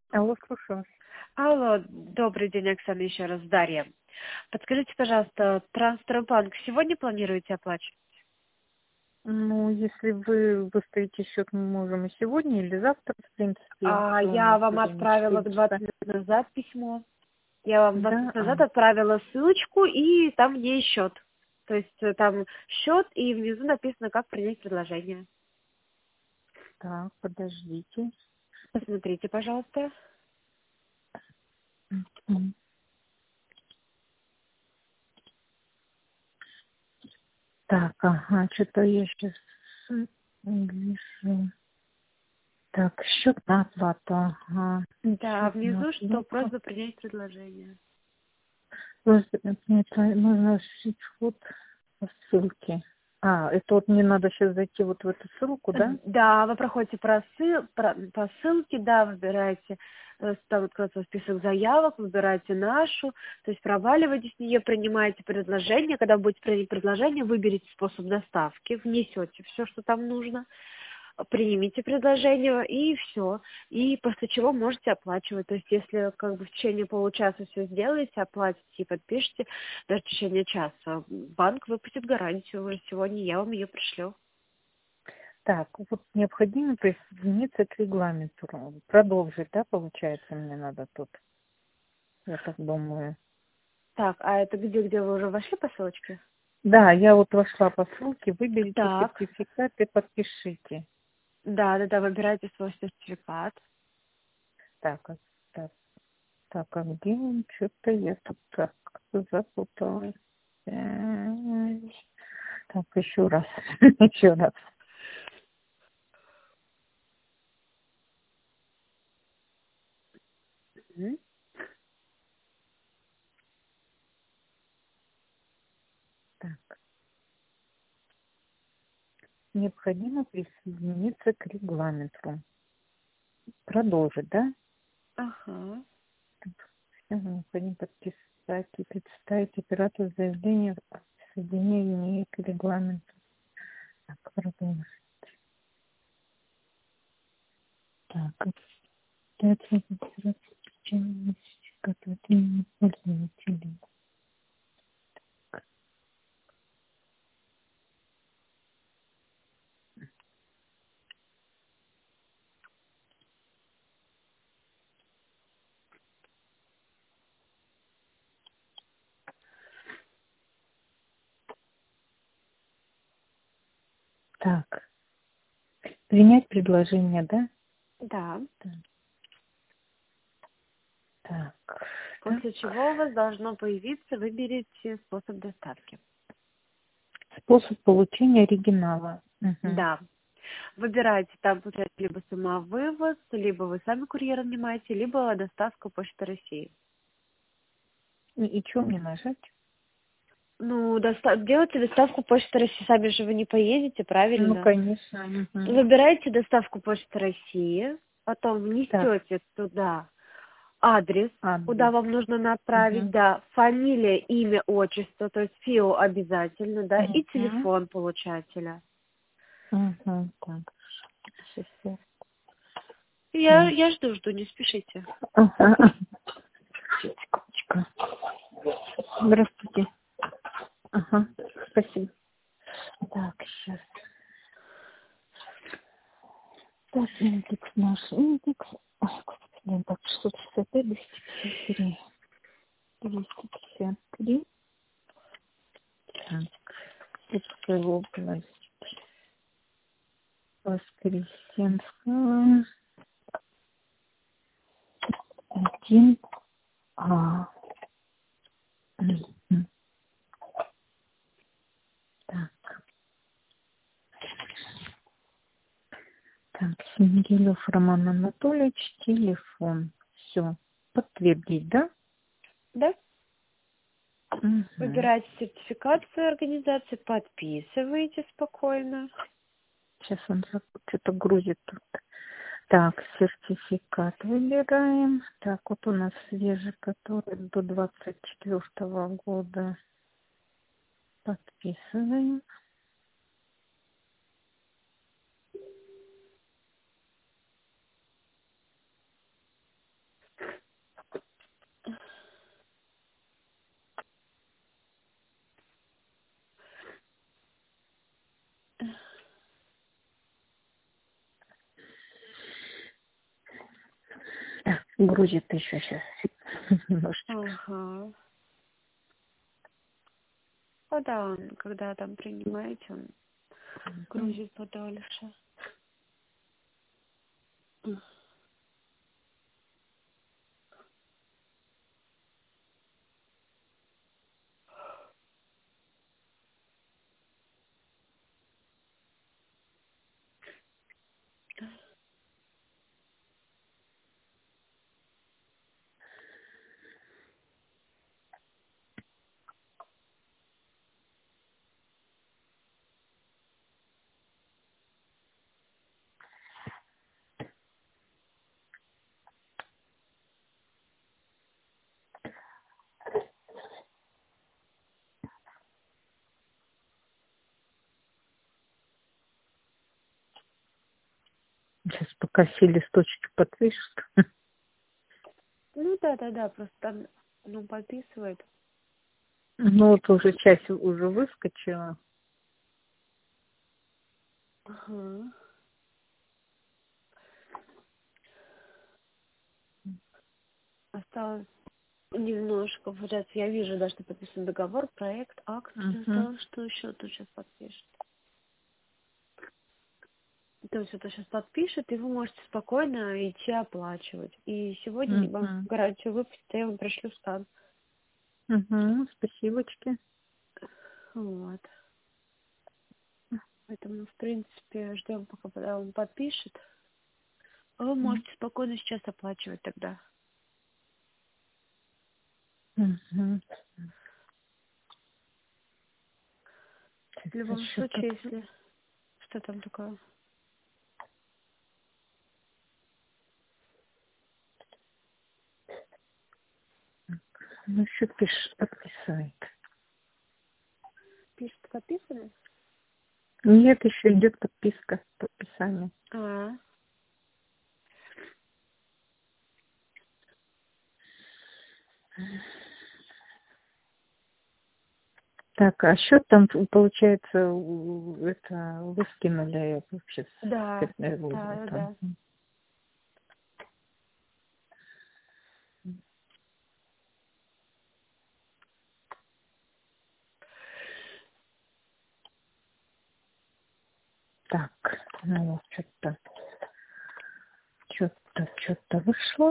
Алло, слушаю вас. Алло, добрый день, Оксана, еще раз, Дарья. Подскажите, пожалуйста, Транстрабанк сегодня планируете оплачивать? Ну, если вы выставите счет, мы можем и сегодня, или завтра, в принципе, что у Я нас вам время отправила 4 20 часа. минут назад письмо. Я вам 20 Да, минут назад отправила ссылочку, и там есть счет. То есть там счет, и внизу написано, как принять предложение. так, подождите. Посмотрите, пожалуйста. М. Так, ага, что-то я сейчас вижу. Так, счет на оплату, ага. Да, Счет на внизу, что оплату. просьба принять предложение. Просто нужно сшить вход по ссылке. Это вот мне надо сейчас зайти вот в эту ссылку, да? Да, вы проходите по ссылке, да, выбираете, там откроется список заявок, выбираете нашу, то есть проваливаете с нее, принимаете предложение, когда будете принять предложение, выберите способ доставки, внесете все, что там нужно, примите предложение и все, и после чего можете оплачивать, то есть если как бы в течение получаса все сделаете, оплатите и подпишите, даже в течение часа, банк выпустит гарантию, уже сегодня я вам ее пришлю. Так, вот необходимо присоединиться к регламенту. Продолжить, да, получается, мне надо тут, я так думаю. Так, а это где вы уже вошли по ссылочке? Да, я вот вошла по ссылке, выберите Так, сертификат и подпишите. да, выбирайте свой сертификат. Так, так, так, а где он? Что-то я тут так запуталась. Так, еще раз, еще раз. Мгм. Так, необходимо присоединиться к регламенту. Продолжить, да? Ага. Необходимо подписать и представить оператору заявление о присоединении к регламенту. Так, продолжить. Так, дать регистрацию течение готовления пользователей. Так, принять предложение, да? Да. Так, так, так. После чего у вас должно появиться, выберите способ доставки. Способ получения оригинала. Мгм. Да. Выбирайте, там получается либо самовывоз, либо вы сами курьера нанимаете, либо доставка Почты России. И что мне нажать? Ну, делайте доставку Почты России, сами же вы не поедете, Ну, правильно? конечно. Мгм. Выбирайте доставку Почты России, потом Так, внесете туда адрес, куда адрес. вам нужно направить, Угу. да, фамилия, имя, отчество, то есть ФИО обязательно, да, и Угу. телефон получателя. Угу. Так, сейчас Я, я. я жду, не спешите. Ага. Секундочку. Здравствуйте. Ага, спасибо. Так, сейчас. Так, индекс наш. Индекс. Ой, господи, так, 665, 253. 253. Так, Курская область. Воскресенская. 1. А. Мгм. Так, так, Сингелев Роман Анатольевич, телефон. Все. Подтвердить, да? Да? Угу. Выбирайте сертификат своей организации, подписывайте спокойно. Сейчас он что-то грузит тут. Так, сертификат выбираем. Так, вот у нас свежий, который до 24 года. Подписываем. Грузит еще сейчас немножечко. Ага. А да, он, когда там принимаете, он грузит подольше. Сейчас пока все листочки подпишут. Ну да, просто там, подписывает. Ну вот уже часть уже выскочила. Ага. Осталось немножко, получается, я вижу, да, что подписан договор, проект, акт, осталось, что еще тут сейчас подпишет. То есть это сейчас подпишет, и вы можете спокойно идти оплачивать. И сегодня вам гарантию выпустят, а я вам пришлю скан. Спасибочки. Вот. Поэтому, в принципе, ждем, пока он подпишет. А вы можете спокойно сейчас оплачивать тогда. Угу. В любом случае, если... Что там такое? Ну, еще пишет, подписывает. Пишет, подписано? Нет, еще идет подписка, подписание. А. Так, а счет там, получается, это вы скинули вообще Да. там. Так, ну вот что-то вышло.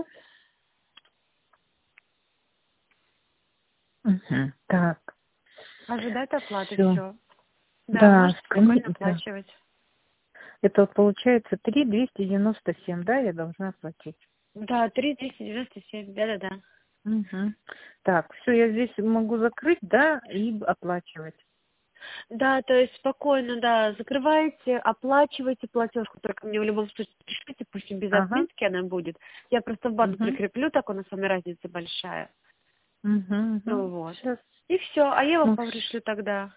Угу. Так. Ожидать оплаты, Всё. все. Да, Да, можете спокойно да. оплачивать. Это вот получается 3 297, да, я должна оплатить. Да, 3 297, да. Угу. Так, все, я здесь могу закрыть, да, и оплачивать. Да, то есть спокойно, да, закрываете, оплачиваете платежку, только мне в любом случае пишите, пусть без Ага. отметки она будет. Я просто в базу Угу. прикреплю, так у нас с вами разница большая. Ну вот. Сейчас. И все, а я вам Ну, пришлю тогда.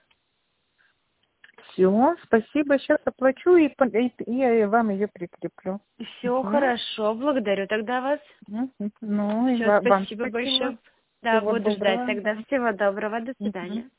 все, спасибо, сейчас оплачу и я вам ее прикреплю. Все хорошо, благодарю тогда вас. Ну, и Все, вам спасибо спасибо. большое. Да, Всего буду ждать доброго. тогда. Всего доброго, до Мгм. свидания.